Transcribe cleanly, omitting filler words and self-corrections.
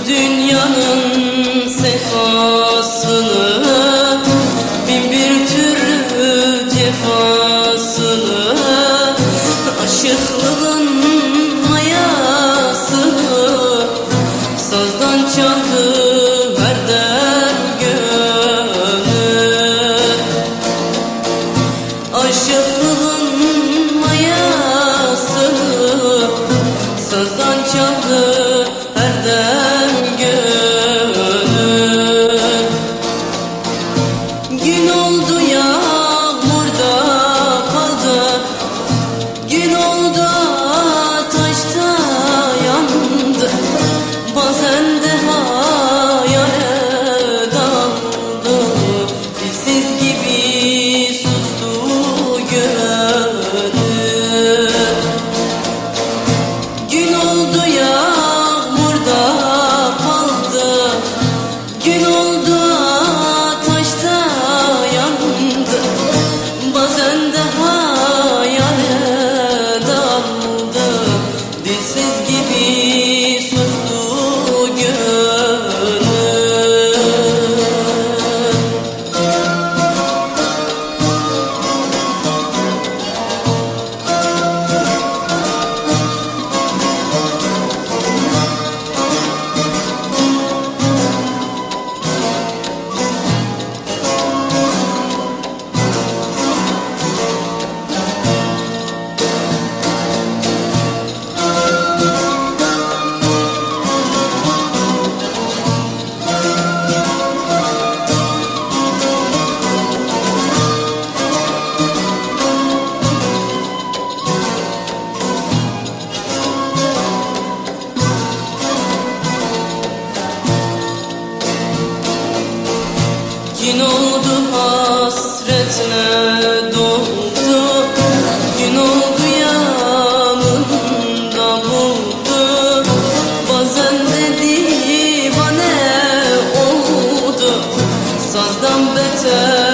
dünyanın sefasını, bin bir türlü cefasını, aşıklığın mayasını sazdan çaldı her dem gönül. Aşıklığın mayasını sazdan çaldı her dem gönül. Gün oldu yağmurda kaldı, gün oldu ateşte yandı, bazen de hayale daldı, dilsiz gibi sustu gönül. Gün oldu yağmurda kaldı, gün oldu ateşte yandı, bazen de hayale daldı, dilsiz gibi sustu gönül. Gün oldu hasretle doldu, gün oldu yanımda buldu, bazen de divane oldu, sazdan beter